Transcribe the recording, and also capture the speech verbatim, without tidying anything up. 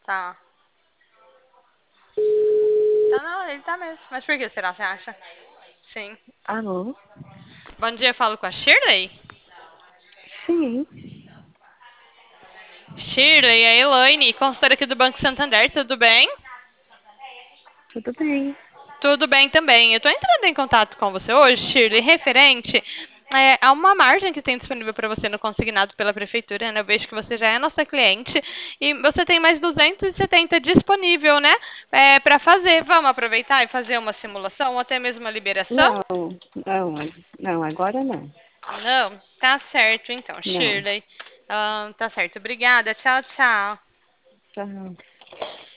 Tá. Tá, não, ele tá mesmo. Mas por que será, você acha? Sim. Alô? Bom dia, eu falo com a Shirley? Sim, Shirley, é a Elaine, consultora aqui do Banco Santander, tudo bem? tudo bem. Tudo bem também. Eu tô entrando em contato com você hoje, Shirley, referente é, a uma margem que tem disponível para você no consignado pela prefeitura, né? Eu vejo que você já é nossa cliente e você tem mais duzentos e setenta disponível, né? É, para fazer. Vamos aproveitar e fazer uma simulação ou até mesmo uma liberação? Não, não, não, agora não. Não, tá certo então, Não. Shirley. Ah, tá certo. Obrigada. Tchau, tchau. Tchau.